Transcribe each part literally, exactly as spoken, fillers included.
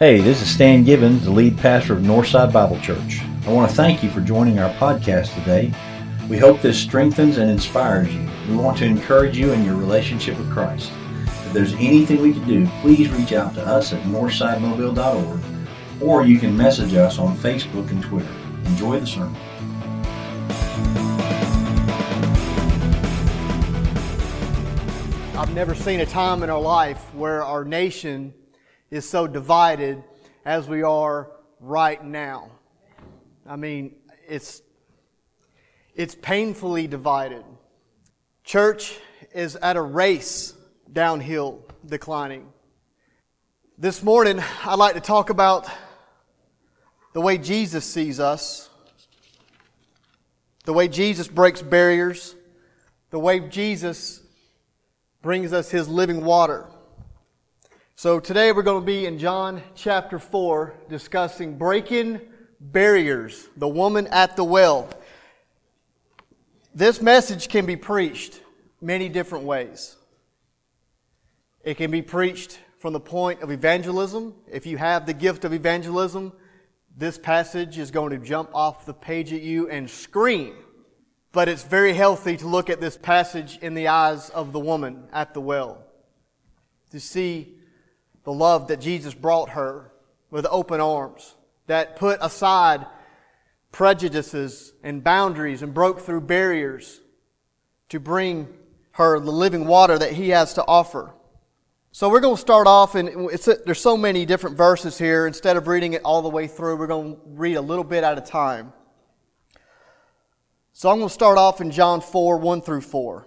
Hey, this is Stan Gibbons, the lead pastor of Northside Bible Church. I want to thank you for joining our podcast today. We hope this strengthens and inspires you. We want to encourage you in your relationship with Christ. If there's anything we can do, please reach out to us at northside mobile dot org, or you can message us on Facebook and Twitter. Enjoy the sermon. I've never seen a time in our life where our nation is so divided as we are right now. I mean, it's it's painfully divided. Church is at a race downhill, declining. This morning, I'd like to talk about the way Jesus sees us, the way Jesus breaks barriers, the way Jesus brings us His living water. So today we're going to be in John chapter four discussing breaking barriers, the woman at the well. This message can be preached many different ways. It can be preached from the point of evangelism. If you have the gift of evangelism, this passage is going to jump off the page at you and scream. But it's very healthy to look at this passage in the eyes of the woman at the well, to see the love that Jesus brought her with open arms, that put aside prejudices and boundaries and broke through barriers to bring her the living water that He has to offer. So we're going to start off, and it's, there's so many different verses here. Instead of reading it all the way through, we're going to read a little bit at a time. So I'm going to start off in John four, one through four.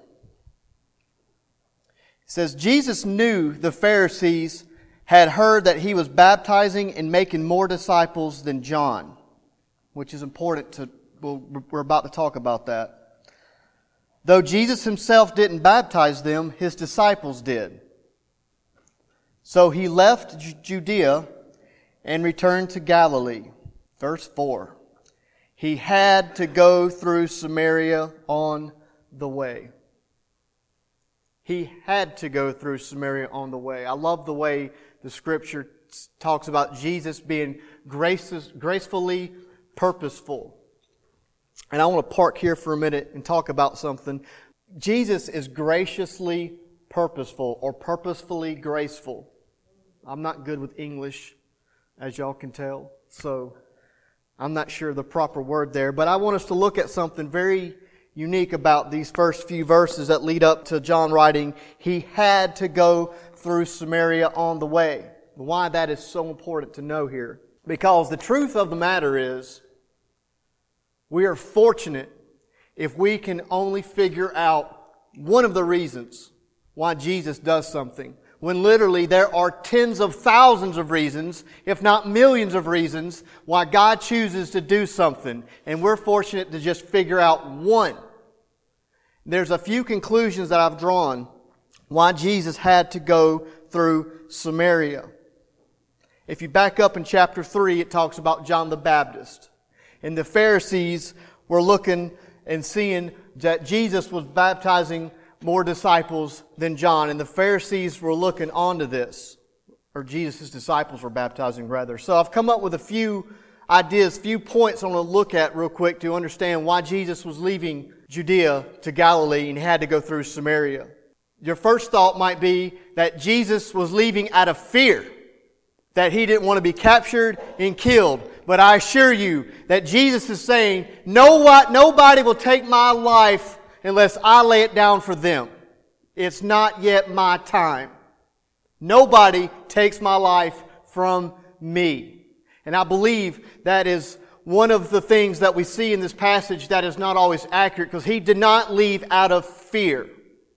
It says, Jesus knew the Pharisees had heard that He was baptizing and making more disciples than John, which is important to, we're about to talk about that. Though Jesus Himself didn't baptize them, His disciples did. So He left Judea and returned to Galilee. Verse four. He had to go through Samaria on the way. He had to go through Samaria on the way. I love the way the Scripture talks about Jesus being gracious, gracefully purposeful. And I want to park here for a minute and talk about something. Jesus is graciously purposeful or purposefully graceful. I'm not good with English, as y'all can tell, so I'm not sure the proper word there. But I want us to look at something very unique about these first few verses that lead up to John writing, He had to go through Samaria on the way. Why that is so important to know here. Because the truth of the matter is, we are fortunate if we can only figure out one of the reasons why Jesus does something, when literally there are tens of thousands of reasons, if not millions of reasons, why God chooses to do something. And we're fortunate to just figure out one. There's a few conclusions that I've drawn why Jesus had to go through Samaria. If you back up in chapter three, it talks about John the Baptist. And the Pharisees were looking and seeing that Jesus was baptizing more disciples than John. And the Pharisees were looking onto this. Or Jesus' disciples were baptizing, rather. So I've come up with a few ideas, few points I want to look at real quick to understand why Jesus was leaving Judea to Galilee and had to go through Samaria. Your first thought might be that Jesus was leaving out of fear, that He didn't want to be captured and killed. But I assure you that Jesus is saying, no, what, nobody will take my life unless I lay it down for them. It's not yet my time. Nobody takes my life from me. And I believe that is one of the things that we see in this passage that is not always accurate, because He did not leave out of fear.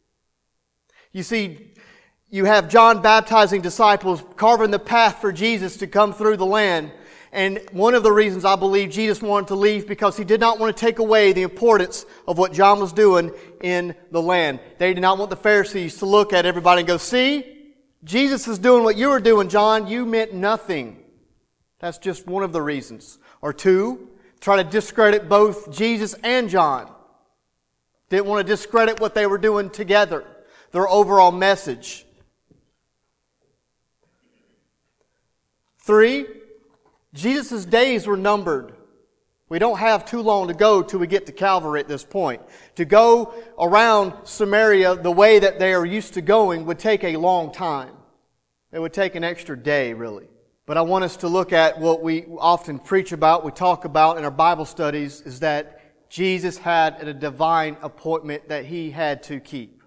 You see, you have John baptizing disciples, carving the path for Jesus to come through the land. And one of the reasons I believe Jesus wanted to leave, because He did not want to take away the importance of what John was doing in the land. They did not want the Pharisees to look at everybody and go, see, Jesus is doing what you were doing, John. You meant nothing. That's just one of the reasons. Or two, try to discredit both Jesus and John. Didn't want to discredit what they were doing together, their overall message. Three, Jesus' days were numbered. We don't have too long to go till we get to Calvary at this point. To go around Samaria the way that they are used to going would take a long time. It would take an extra day, really. But I want us to look at what we often preach about, we talk about in our Bible studies, is that Jesus had a divine appointment that He had to keep.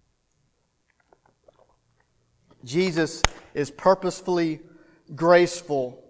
Jesus is purposefully graceful.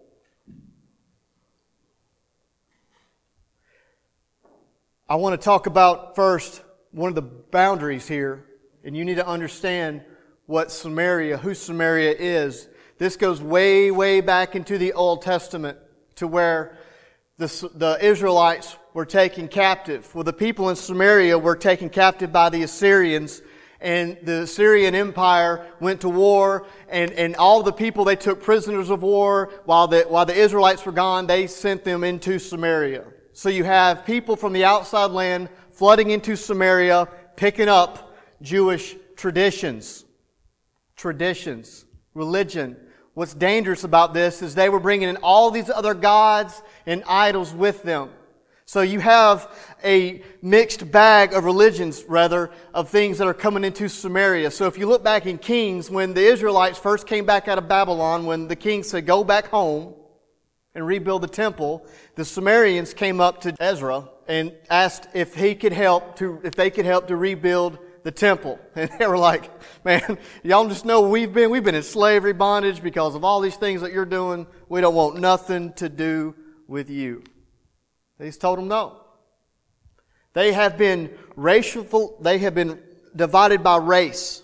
I want to talk about first one of the boundaries here, and you need to understand what Samaria, who Samaria is. This goes way, way back into the Old Testament to where the, the Israelites were taken captive. Well, the people in Samaria were taken captive by the Assyrians, and the Assyrian Empire went to war, and, and all the people they took prisoners of war while the, while the Israelites were gone, they sent them into Samaria. So you have people from the outside land flooding into Samaria, picking up Jewish traditions. Traditions. Religion. What's dangerous about this is they were bringing in all these other gods and idols with them. So you have a mixed bag of religions, rather, of things that are coming into Samaria. So if you look back in Kings, when the Israelites first came back out of Babylon, when the king said, go back home and rebuild the temple, the Sumerians came up to Ezra and asked if he could help to, if they could help to rebuild the temple. And they were like, man, y'all just know we've been, we've been in slavery bondage because of all these things that you're doing. We don't want nothing to do with you. He's told them no. They have been racial, they have been divided by race.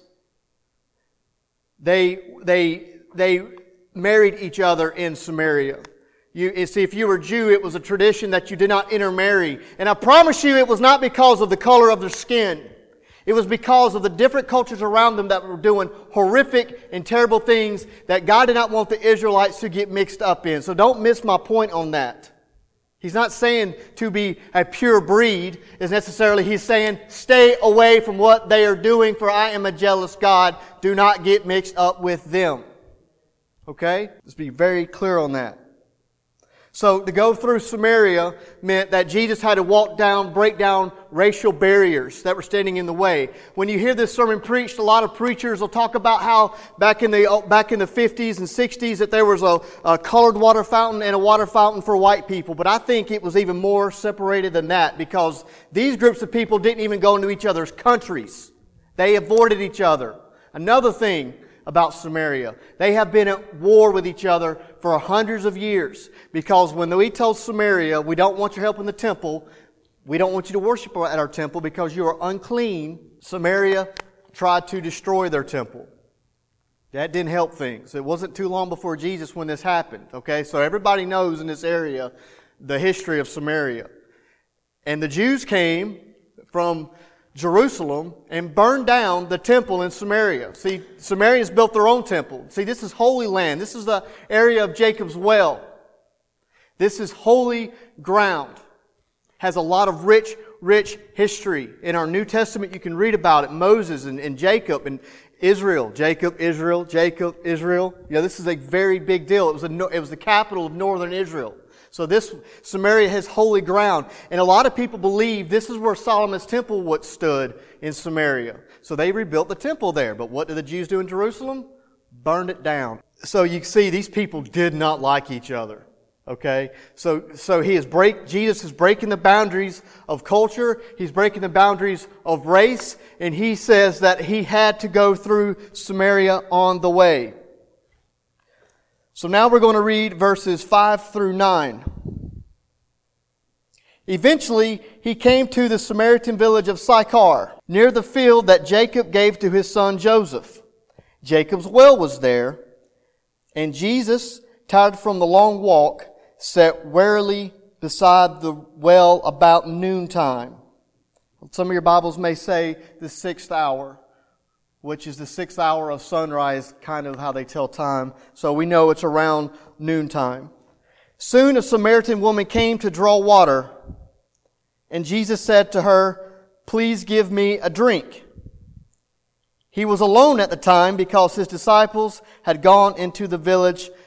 They, they, they married each other in Samaria. You see, if you were Jew, it was a tradition that you did not intermarry. And I promise you, it was not because of the color of their skin. It was because of the different cultures around them that were doing horrific and terrible things that God did not want the Israelites to get mixed up in. So don't miss my point on that. He's not saying to be a pure breed is necessarily. He's saying stay away from what they are doing, for I am a jealous God. Do not get mixed up with them. Okay? Let's be very clear on that. So to go through Samaria meant that Jesus had to walk down, break down racial barriers that were standing in the way. When you hear this sermon preached, a lot of preachers will talk about how back in the back in the fifties and sixties that there was a, a colored water fountain and a water fountain for white people. But I think it was even more separated than that, because these groups of people didn't even go into each other's countries. They avoided each other. Another thing about Samaria, they have been at war with each other for hundreds of years, because when we told Samaria, we don't want your help in the temple, we don't want you to worship at our temple because you are unclean, Samaria tried to destroy their temple. That didn't help things. It wasn't too long before Jesus when this happened. Okay, so everybody knows in this area the history of Samaria. And the Jews came from Jerusalem and burned down the temple in Samaria. See, Samaritans built their own temple. See, this is holy land. This is the area of Jacob's well. This is holy ground. Has a lot of rich, rich history. In our New Testament, you can read about it. Moses and, and Jacob and Israel. Jacob, Israel, Jacob, Israel. You know, this is a very big deal. It was, a, it was the capital of northern Israel. So this, Samaria has holy ground. And a lot of people believe this is where Solomon's temple was stood, in Samaria. So they rebuilt the temple there. But what did the Jews do in Jerusalem? Burned it down. So you see, these people did not like each other. Okay? So, so he is break, Jesus is breaking the boundaries of culture. He's breaking the boundaries of race. And he says that he had to go through Samaria on the way. So now we're going to read verses five through nine. Eventually, he came to the Samaritan village of Sychar, near the field that Jacob gave to his son Joseph. Jacob's well was there, and Jesus, tired from the long walk, sat wearily beside the well about noontime. Some of your Bibles may say the sixth hour, which is the sixth hour of sunrise, kind of how they tell time. So we know it's around noontime. Soon a Samaritan woman came to draw water, and Jesus said to her, "Please give me a drink." He was alone at the time because his disciples had gone into the village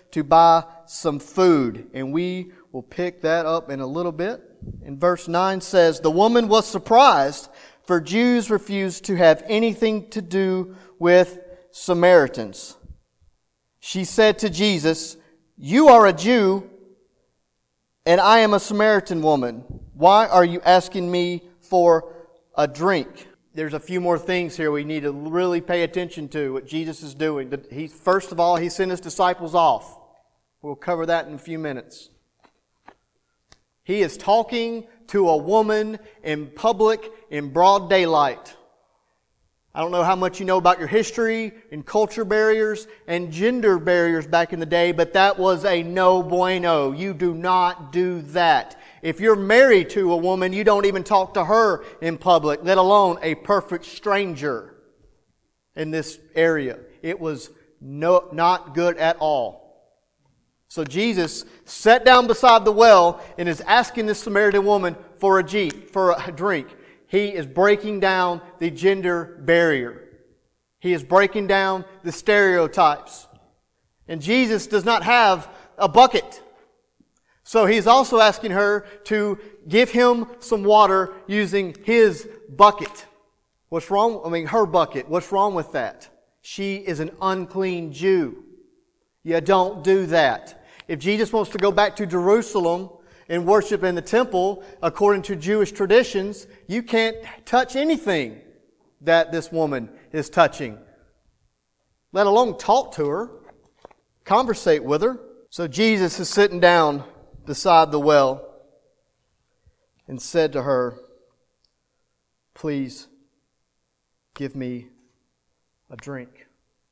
to buy some food. And we will pick that up in a little bit. And verse nine says, the woman was surprised, for Jews refused to have anything to do with Samaritans. She said to Jesus, you are a Jew, and I am a Samaritan woman. Why are you asking me for a drink? There's a few more things here we need to really pay attention to, what Jesus is doing. He, first of all, He sent His disciples off. We'll cover that in a few minutes. He is talking to a woman in public in broad daylight. I don't know how much you know about your history and culture barriers and gender barriers back in the day, but that was a no bueno. You do not do that. If you're married to a woman, you don't even talk to her in public, let alone a perfect stranger in this area. It was no, not good at all. So Jesus sat down beside the well and is asking this Samaritan woman for a jeep, for a drink. He is breaking down the gender barrier. He is breaking down the stereotypes. And Jesus does not have a bucket. So He's also asking her to give Him some water using His bucket. What's wrong? I mean, her bucket. What's wrong with that? She is an unclean Jew. You don't do that. If Jesus wants to go back to Jerusalem and worship in the temple, according to Jewish traditions, you can't touch anything that this woman is touching, let alone talk to her, conversate with her. So Jesus is sitting down beside the well and said to her, please give me a drink.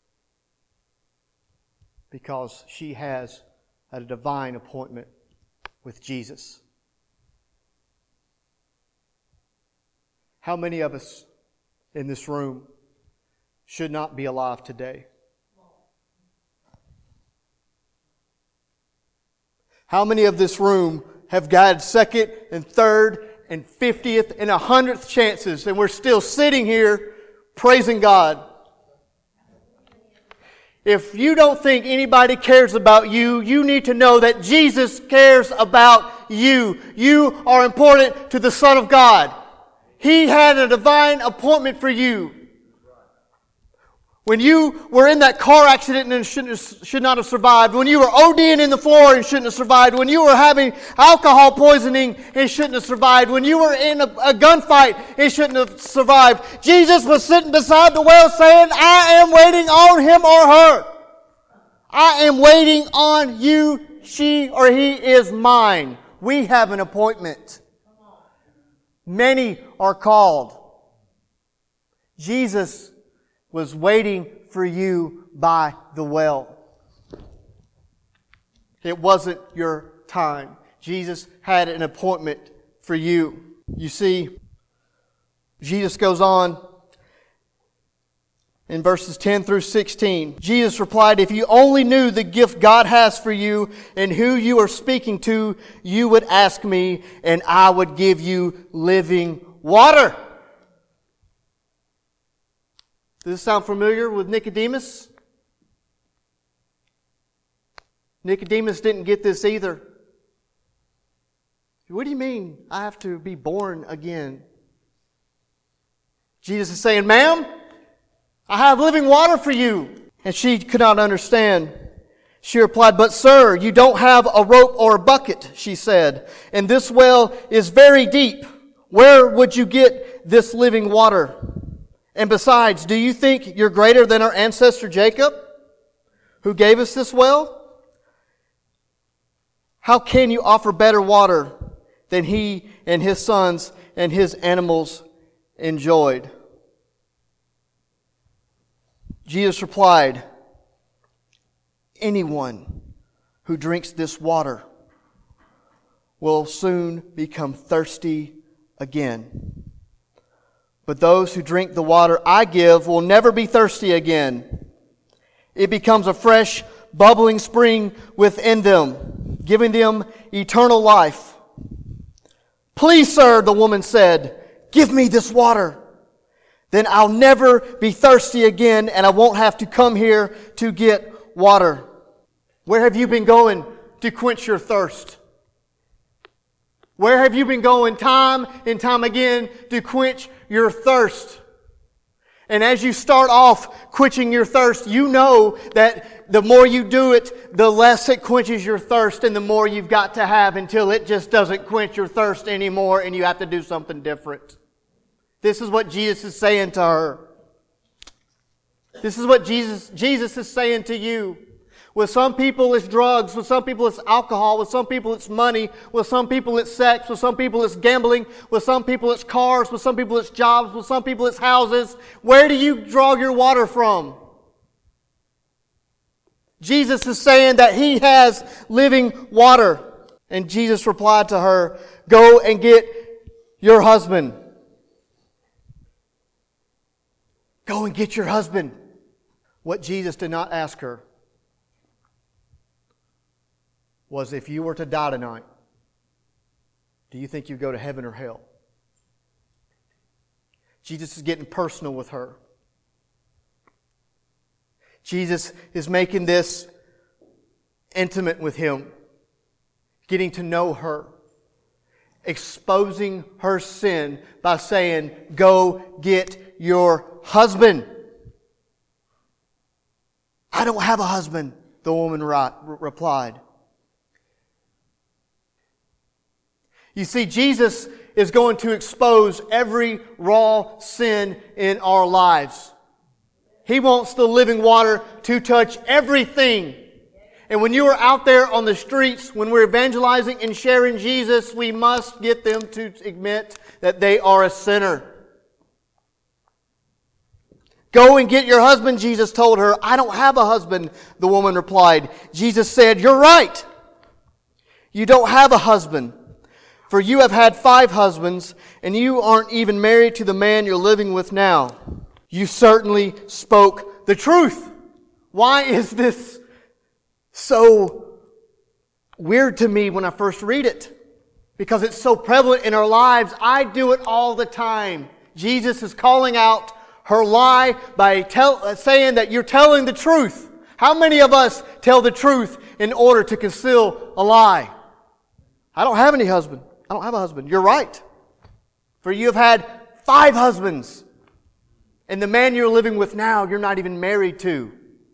Because she has a divine appointment with Jesus. How many of us in this room should not be alive today? How many of this room have got second and third and fiftieth and a hundredth chances, and we're still sitting here praising God? If you don't think anybody cares about you, you need to know that Jesus cares about you. You are important to the Son of God. He had a divine appointment for you. When you were in that car accident and should, should not have survived, when you were ODing in the floor and shouldn't have survived, when you were having alcohol poisoning and shouldn't have survived, when you were in a, a gunfight and shouldn't have survived, Jesus was sitting beside the well saying, I am waiting on him or her. I am waiting on you, she or he is mine. We have an appointment. Many are called. Jesus was waiting for you by the well. It wasn't your time. Jesus had an appointment for you. You see, Jesus goes on in verses ten through sixteen. Jesus replied, if you only knew the gift God has for you and who you are speaking to, you would ask me and I would give you living water. Does this sound familiar with Nicodemus? Nicodemus didn't get this either. What do you mean I have to be born again? Jesus is saying, ma'am, I have living water for you. And she could not understand. She replied, but sir, you don't have a rope or a bucket, she said, and this well is very deep. Where would you get this living water? And besides, do you think you're greater than our ancestor Jacob, who gave us this well? How can you offer better water than he and his sons and his animals enjoyed? Jesus replied, anyone who drinks this water will soon become thirsty again. But those who drink the water I give will never be thirsty again. It becomes a fresh, bubbling spring within them, giving them eternal life. Please, sir, the woman said, give me this water. Then I'll never be thirsty again and I won't have to come here to get water. Where have you been going to quench your thirst? Where have you been going time and time again to quench your thirst? And as you start off quenching your thirst, you know that the more you do it, the less it quenches your thirst and the more you've got to have until it just doesn't quench your thirst anymore and you have to do something different. This is what Jesus is saying to her. This is what Jesus, Jesus is saying to you. With some people it's drugs, with some people it's alcohol, with some people it's money, with some people it's sex, with some people it's gambling, with some people it's cars, with some people it's jobs, with some people it's houses. Where do you draw your water from? Jesus is saying that He has living water. And Jesus replied to her, "Go and get your husband." Go and get your husband. What Jesus did not ask her was, if you were to die tonight, do you think you'd go to heaven or hell? Jesus is getting personal with her. Jesus is making this intimate with Him, getting to know her, exposing her sin by saying, "Go get your husband." "I don't have a husband," the woman replied. You see, Jesus is going to expose every raw sin in our lives. He wants the living water to touch everything. And when you are out there on the streets, when we're evangelizing and sharing Jesus, we must get them to admit that they are a sinner. "Go and get your husband," Jesus told her. "I don't have a husband," the woman replied. Jesus said, "You're right. You don't have a husband. For you have had five husbands, and you aren't even married to the man you're living with now. You certainly spoke the truth." Why is this so weird to me when I first read it? Because it's so prevalent in our lives. I do it all the time. Jesus is calling out her lie by tell, saying that you're telling the truth. How many of us tell the truth in order to conceal a lie? "I don't have any husband. I don't have a husband." You're right. For you have had five husbands. And the man you're living with now, you're not even married to.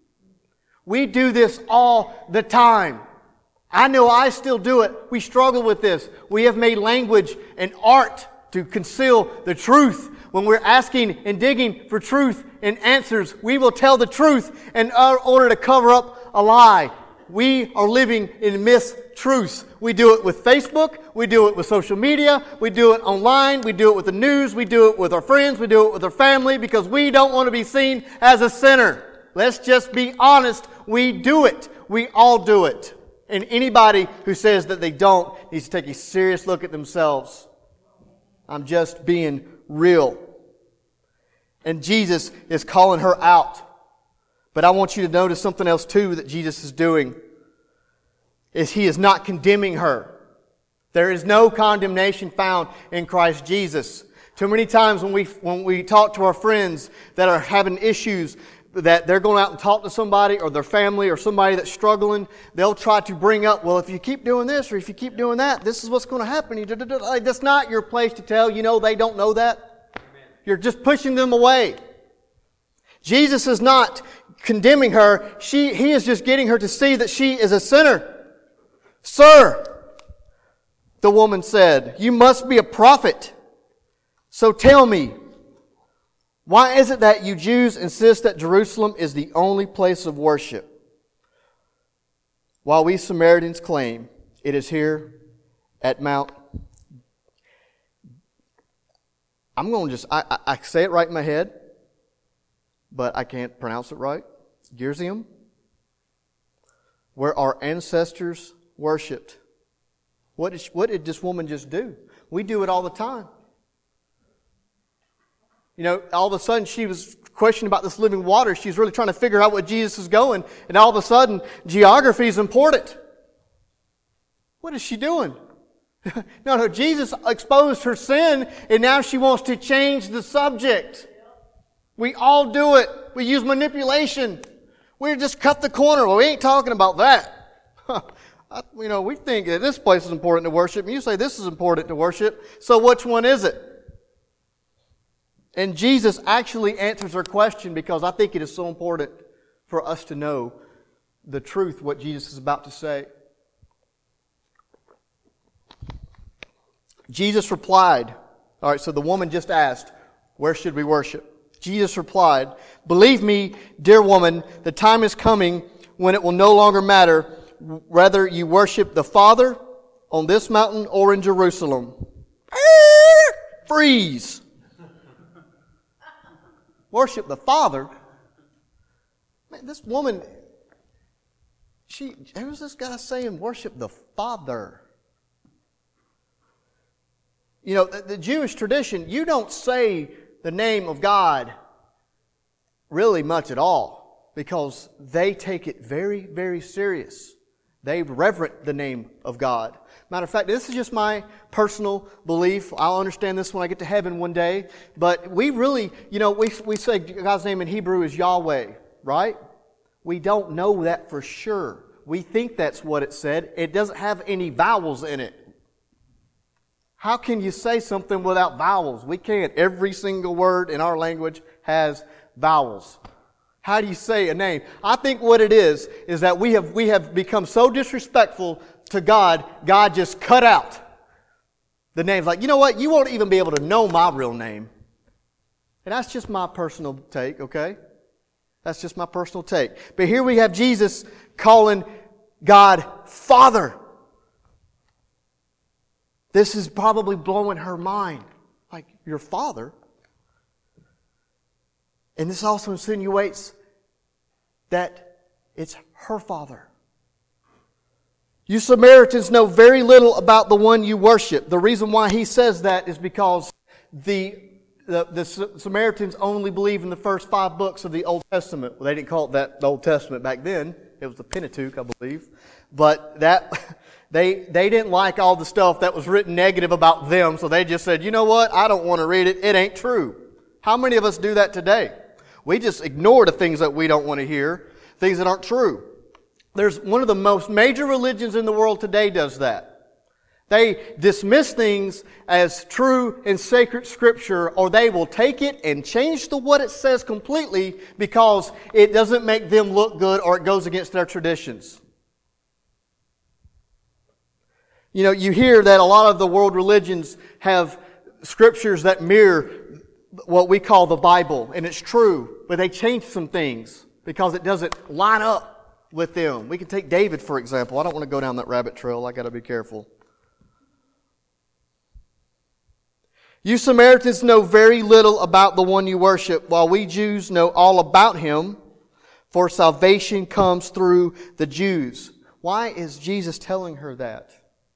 We do this all the time. I know I still do it. We struggle with this. We have made language and art to conceal the truth. When we're asking and digging for truth and answers, we will tell the truth in order to cover up a lie. We are living in mistruths. We do it with Facebook. We do it with social media. We do it online. We do it with the news. We do it with our friends. We do it with our family because we don't want to be seen as a sinner. Let's just be honest. We do it. We all do it. And anybody who says that they don't needs to take a serious look at themselves. I'm just being real. And Jesus is calling her out. But I want you to notice something else too that Jesus is doing. Is He is not condemning her. There is no condemnation found in Christ Jesus. Too many times when we when we talk to our friends that are having issues, that they're going out and talk to somebody or their family or somebody that's struggling, they'll try to bring up, well, if you keep doing this or if you keep doing that, this is what's going to happen. That's not your place to tell. You know they don't know that. You're just pushing them away. Jesus is not condemning her. She, he is just getting her to see that she is a sinner. "Sir," the woman said, "you must be a prophet. So tell me, why is it that you Jews insist that Jerusalem is the only place of worship, while we Samaritans claim it is here at Mount..." I'm going to just, I, I, I say it right in my head, but I can't pronounce it right. Gerizim, where our ancestors worshipped. What did, she, what did this woman just do? We do it all the time. You know, all of a sudden she was questioning about this living water. She's really trying to figure out what Jesus is going. And all of a sudden, geography is important. What is she doing? no, no, Jesus exposed her sin and now she wants to change the subject. We all do it. We use manipulation. We just cut the corner. Well, we ain't talking about that. I, you know, we think that this place is important to worship, and you say this is important to worship, so which one is it? And Jesus actually answers her question because I think it is so important for us to know the truth, what Jesus is about to say. Jesus replied, all right, so the woman just asked, where should we worship? Jesus replied, believe me, dear woman, the time is coming when it will no longer matter whether you worship the Father on this mountain or in Jerusalem. Freeze. Worship the Father? Man, this woman, she, who's this guy saying worship the Father? You know, the, the Jewish tradition, you don't say the name of God really much at all because they take it very, very serious. They reverent the name of God. Matter of fact, this is just my personal belief. I'll understand this when I get to heaven one day. But we really, you know, we we say God's name in Hebrew is Yahweh, right? We don't know that for sure. We think that's what it said. It doesn't have any vowels in it. How can you say something without vowels? We can't. Every single word in our language has vowels. How do you say a name? I think what it is, is that we have, we have become so disrespectful to God, God just cut out the names. Like, you know what? You won't even be able to know my real name. And that's just my personal take, okay? That's just my personal take. But here we have Jesus calling God Father. This is probably blowing her mind. Like, your Father? And this also insinuates that it's her Father. You Samaritans know very little about the one you worship. The reason why he says that is because the, the, the Samaritans only believe in the first five books of the Old Testament. Well, they didn't call it that the Old Testament back then. It was the Pentateuch, I believe. But that... They they didn't like all the stuff that was written negative about them, so they just said, you know what, I don't want to read it, it ain't true. How many of us do that today? We just ignore the things that we don't want to hear, things that aren't true. There's one of the most major religions in the world today does that. They dismiss things as true and sacred scripture, or they will take it and change the what it says completely because it doesn't make them look good or it goes against their traditions. You know, you hear that a lot of the world religions have scriptures that mirror what we call the Bible, and it's true, but they change some things because it doesn't line up with them. We can take David, for example. I don't want to go down that rabbit trail. I got to be careful. You Samaritans know very little about the one you worship, while we Jews know all about him, for salvation comes through the Jews. Why is Jesus telling her that?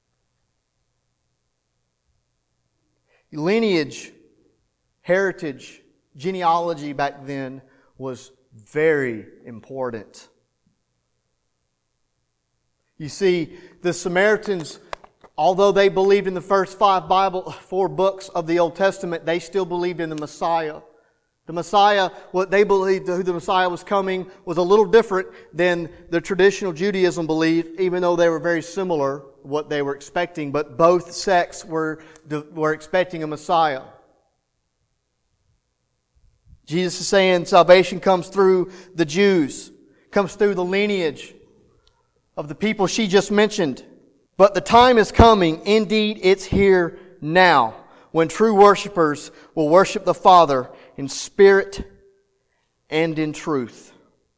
Lineage, heritage, genealogy back then was very important. You see, the Samaritans, although they believed in the first five Bible, four books of the Old Testament, they still believed in the Messiah. The Messiah, what they believed who the Messiah was coming, was a little different than the traditional Judaism believed, even though they were very similar what they were expecting, but both sects were, were expecting a Messiah. Jesus is saying salvation comes through the Jews, comes through the lineage of the people she just mentioned. But the time is coming, indeed it's here now, when true worshipers will worship the Father in spirit and in truth.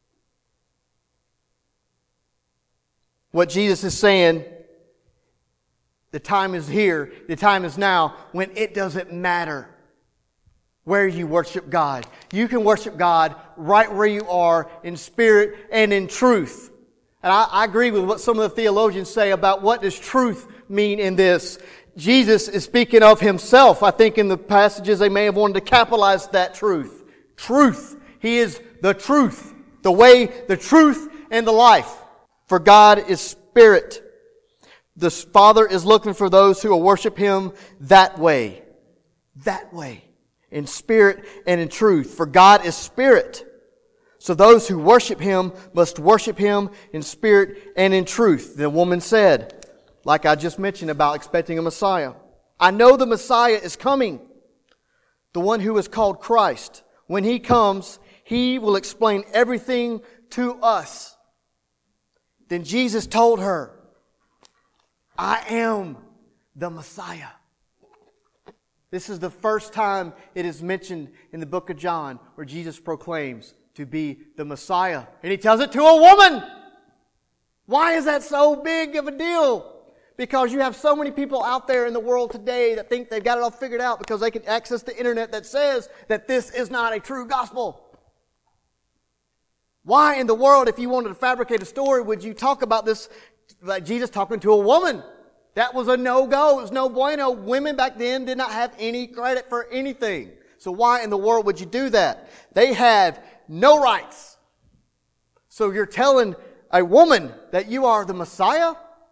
What Jesus is saying, the time is here, the time is now, when it doesn't matter where you worship God. You can worship God right where you are in spirit and in truth. And I, I agree with what some of the theologians say about what does truth mean in this. Jesus is speaking of himself. I think in the passages they may have wanted to capitalize that truth. Truth. He is the truth. The way, the truth, and the life. For God is spirit. The Father is looking for those who will worship Him that way. That way. In spirit and in truth. For God is spirit. So those who worship Him must worship Him in spirit and in truth. The woman said, like I just mentioned about expecting a Messiah, I know the Messiah is coming, the one who is called Christ. When He comes, He will explain everything to us. Then Jesus told her, I am the Messiah. This is the first time it is mentioned in the book of John where Jesus proclaims to be the Messiah. And He tells it to a woman. Why is that so big of a deal? Because you have so many people out there in the world today that think they've got it all figured out because they can access the internet that says that this is not a true gospel. Why in the world, if you wanted to fabricate a story, would you talk about this like Jesus talking to a woman? That was a no-go. It was no bueno. Women back then did not have any credit for anything. So why in the world would you do that? They have no rights. So you're telling a woman that you are the Messiah?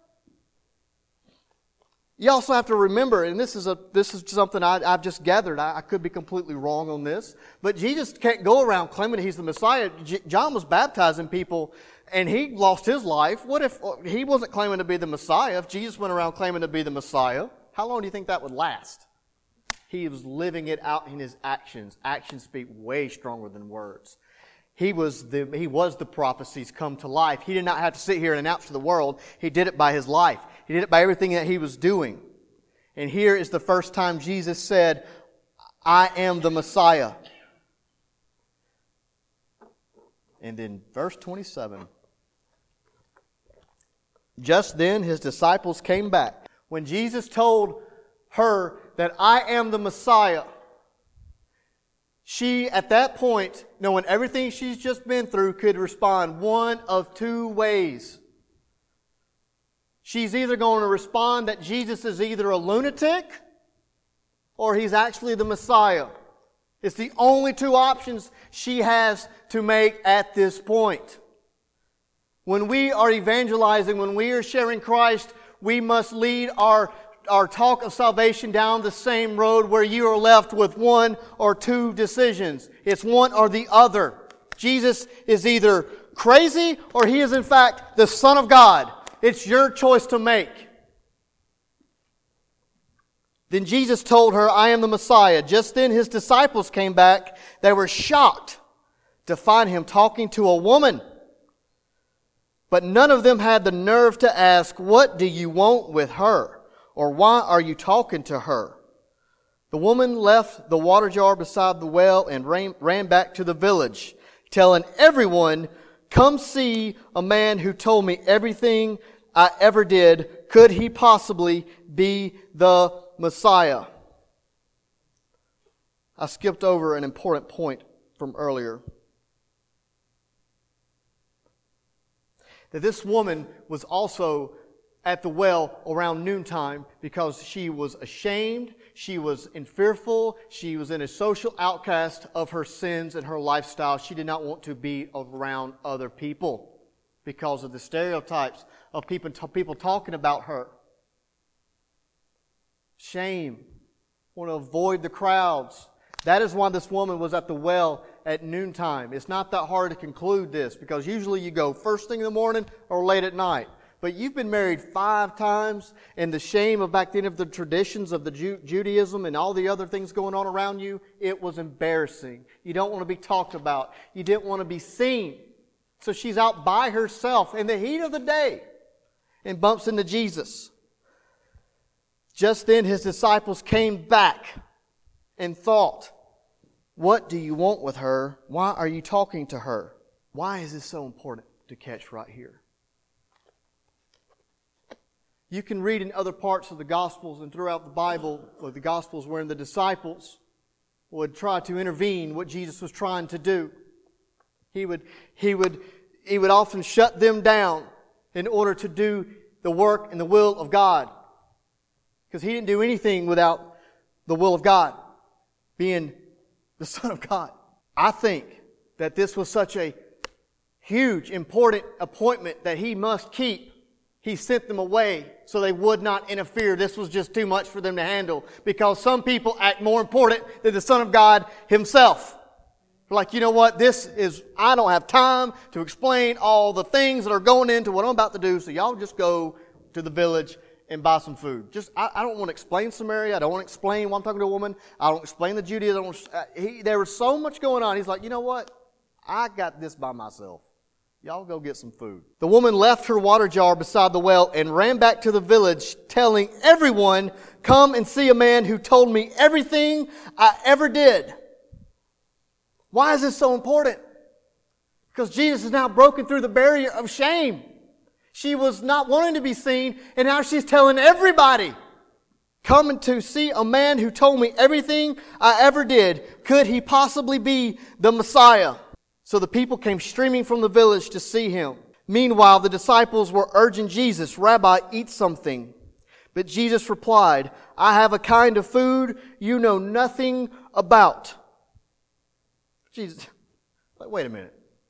You also have to remember, and this is a this is something I, I've just gathered. I, I could be completely wrong on this, but Jesus can't go around claiming He's the Messiah. J- John was baptizing people, and he lost his life. What if he wasn't claiming to be the Messiah? If Jesus went around claiming to be the Messiah, how long do you think that would last? He was living it out in His actions. Actions speak way stronger than words. He was the he was the prophecies come to life. He did not have to sit here and announce to the world. He did it by His life. He did it by everything that He was doing. And here is the first time Jesus said, I am the Messiah. And then verse twenty-seven. Just then His disciples came back. When Jesus told her that I am the Messiah, she, at that point, knowing everything she's just been through, could respond one of two ways. She's either going to respond that Jesus is either a lunatic or He's actually the Messiah. It's the only two options she has to make at this point. When we are evangelizing, when we are sharing Christ, we must lead our, our talk of salvation down the same road where you are left with one or two decisions. It's one or the other. Jesus is either crazy or He is in fact the Son of God. It's your choice to make. Then Jesus told her, I am the Messiah. Just then His disciples came back. They were shocked to find Him talking to a woman. But none of them had the nerve to ask, what do you want with her? Or why are you talking to her? The woman left the water jar beside the well and ran, ran back to the village, telling everyone, come see a man who told me everything I ever did. Could he possibly be the Messiah? I skipped over an important point from earlier. That this woman was also at the well around noontime because she was ashamed, she was in fearful, she was in a social outcast of her sins and her lifestyle. She did not want to be around other people because of the stereotypes of people, people talking about her. Shame. Want to avoid the crowds. That is why this woman was at the well at noontime. It's not that hard to conclude this because usually you go first thing in the morning or late at night. But you've been married five times, and the shame of back then of the traditions of the Ju- Judaism and all the other things going on around you, it was embarrassing. You don't want to be talked about. You didn't want to be seen. So she's out by herself in the heat of the day and bumps into Jesus. Just then His disciples came back and thought, what do you want with her? Why are you talking to her? Why is this so important to catch right here? You can read in other parts of the Gospels and throughout the Bible, or the Gospels, wherein the disciples would try to intervene what Jesus was trying to do. He would, he would, he would often shut them down in order to do the work and the will of God. Because He didn't do anything without the will of God, being the Son of God. I think that this was such a huge, important appointment that He must keep. He sent them away so they would not interfere. This was just too much for them to handle because some people act more important than the Son of God Himself. Like, you know what, this is, I don't have time to explain all the things that are going into what I'm about to do, so y'all just go to the village and buy some food. Just, I, I don't want to explain Samaria. I don't want to explain why I'm talking to a woman. I don't explain the Judaism. I don't want to, uh, he, there was so much going on. He's like, you know what, I got this by myself. Y'all go get some food. The woman left her water jar beside the well and ran back to the village, telling everyone, come and see a man who told me everything I ever did. Why is this so important? Because Jesus has now broken through the barrier of shame. She was not wanting to be seen, and now she's telling everybody, coming to see a man who told me everything I ever did. Could he possibly be the Messiah? So the people came streaming from the village to see him. Meanwhile, the disciples were urging Jesus, Rabbi, eat something. But Jesus replied, I have a kind of food you know nothing about. Jesus, like, wait a minute.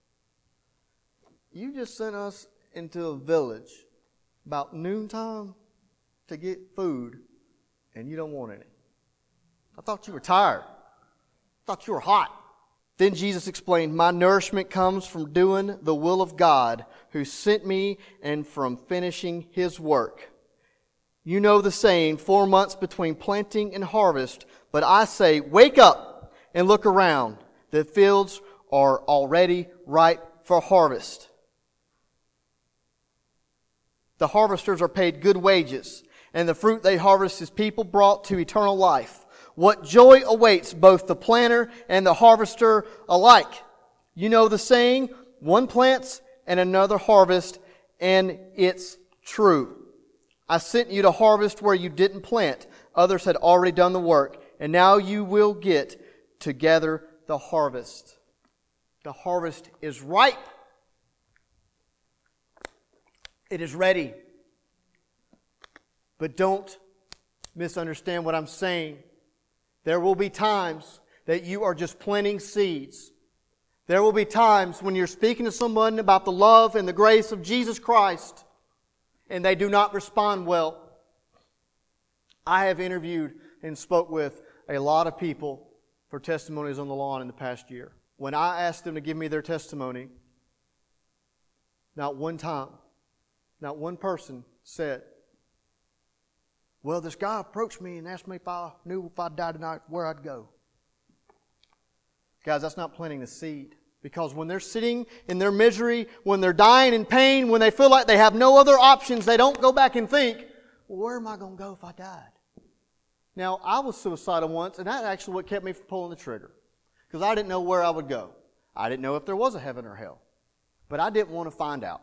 You just sent us into a village about noontime to get food, and you don't want any. I thought you were tired. I thought you were hot. Then Jesus explained, my nourishment comes from doing the will of God who sent me and from finishing His work. You know the saying, four months between planting and harvest, but I say, wake up and look around. The fields are already ripe for harvest. The harvesters are paid good wages, and the fruit they harvest is people brought to eternal life. What joy awaits both the planter and the harvester alike. You know the saying, one plants and another harvest, and it's true. I sent you to harvest where you didn't plant. Others had already done the work, and now you will get to gather the harvest. The harvest is ripe. It is ready. But don't misunderstand what I'm saying. There will be times that you are just planting seeds. There will be times when you're speaking to someone about the love and the grace of Jesus Christ, and they do not respond well. I have interviewed and spoke with a lot of people for testimonies on the lawn in the past year. When I asked them to give me their testimony, not one time, not one person said, well, this guy approached me and asked me if I knew if I died tonight where I'd go. Guys, that's not planting the seed. Because when they're sitting in their misery, when they're dying in pain, when they feel like they have no other options, they don't go back and think, well, where am I going to go if I died? Now, I was suicidal once, and that's actually what kept me from pulling the trigger. Because I didn't know where I would go. I didn't know if there was a heaven or hell. But I didn't want to find out.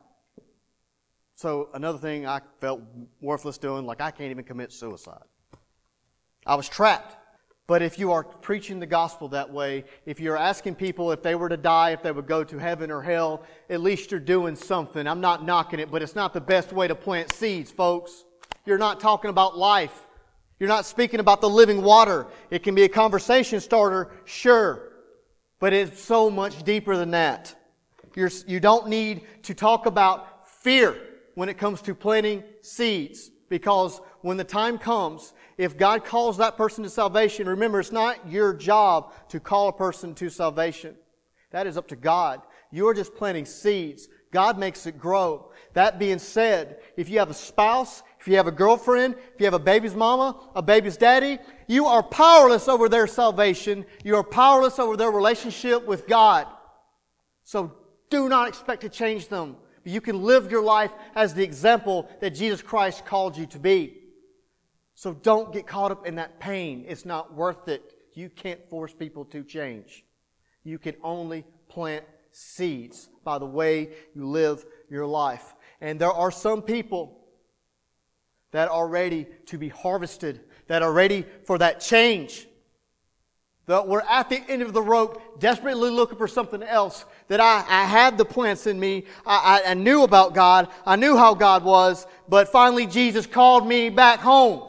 So another thing I felt worthless doing, like I can't even commit suicide. I was trapped. But if you are preaching the gospel that way, if you're asking people if they were to die, if they would go to heaven or hell, at least you're doing something. I'm not knocking it, but it's not the best way to plant seeds, folks. You're not talking about life. You're not speaking about the living water. It can be a conversation starter, sure. But it's so much deeper than that. You're, you don't need to talk about fear when it comes to planting seeds. Because when the time comes, if God calls that person to salvation, remember, it's not your job to call a person to salvation. That is up to God. You're just planting seeds. God makes it grow. That being said, if you have a spouse, if you have a girlfriend, if you have a baby's mama, a baby's daddy, you are powerless over their salvation. You are powerless over their relationship with God. So do not expect to change them. You can live your life as the example that Jesus Christ called you to be. So don't get caught up in that pain. It's not worth it. You can't force people to change. You can only plant seeds by the way you live your life. And there are some people that are ready to be harvested, that are ready for that change. That we're at the end of the rope, desperately looking for something else. That I, I had the plants in me. I, I, I knew about God. I knew how God was. But finally Jesus called me back home.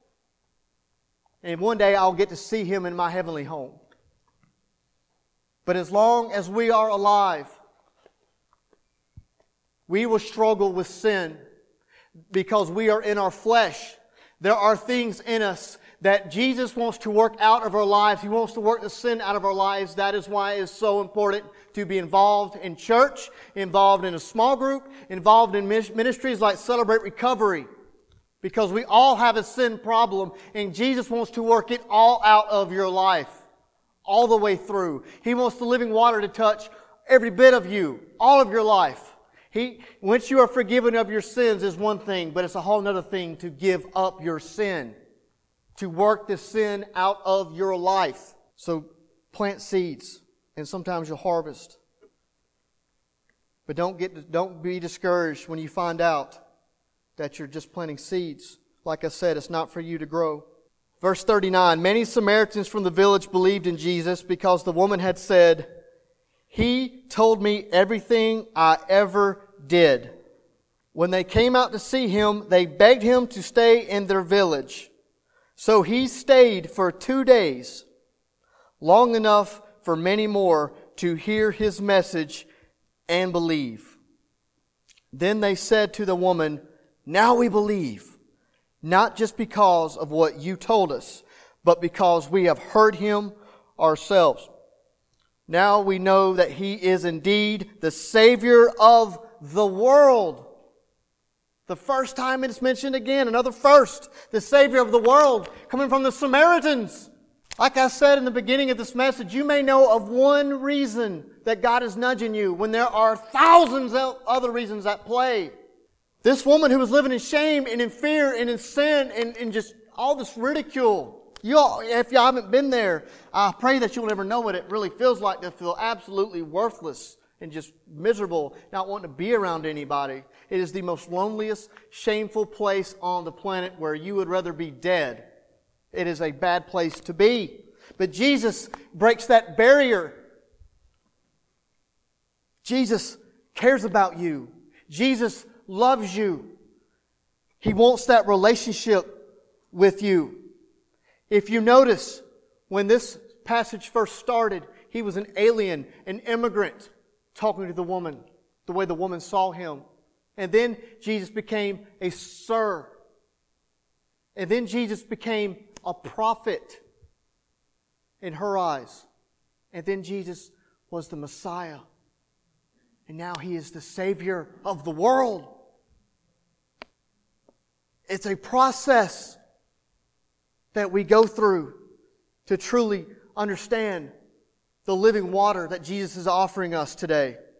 And one day I'll get to see Him in my heavenly home. But as long as we are alive, we will struggle with sin because we are in our flesh. There are things in us that Jesus wants to work out of our lives. He wants to work the sin out of our lives. That is why it's so important to be involved in church, involved in a small group, involved in ministries like Celebrate Recovery. Because we all have a sin problem, and Jesus wants to work it all out of your life, all the way through. He wants the living water to touch every bit of you, all of your life. He, once you are forgiven of your sins is one thing, but it's a whole other thing to give up your sin, to work the sin out of your life. So plant seeds, and sometimes you'll harvest. But don't get, don't be discouraged when you find out that you're just planting seeds. Like I said, it's not for you to grow. Verse thirty-nine, many Samaritans from the village believed in Jesus because the woman had said, "He told me everything I ever did." When they came out to see him, they begged him to stay in their village. So he stayed for two days, long enough for many more to hear his message and believe. Then they said to the woman, "Now we believe, not just because of what you told us, but because we have heard him ourselves. Now we know that he is indeed the Savior of the world." The first time it's mentioned again, another first, the Savior of the world, coming from the Samaritans. Like I said in the beginning of this message, you may know of one reason that God is nudging you when there are thousands of other reasons at play. This woman who was living in shame and in fear and in sin and, and just all this ridicule. You all, if you haven't been there, I pray that you'll never know what it really feels like to feel absolutely worthless and just miserable, not wanting to be around anybody. It is the most loneliest, shameful place on the planet where you would rather be dead. It is a bad place to be. But Jesus breaks that barrier. Jesus cares about you. Jesus loves you. He wants that relationship with you. If you notice, when this passage first started, he was an alien, an immigrant, talking to the woman, the way the woman saw him. And then Jesus became a sir. And then Jesus became a prophet in her eyes. And then Jesus was the Messiah. And now he is the Savior of the world. It's a process that we go through to truly understand the living water that Jesus is offering us today.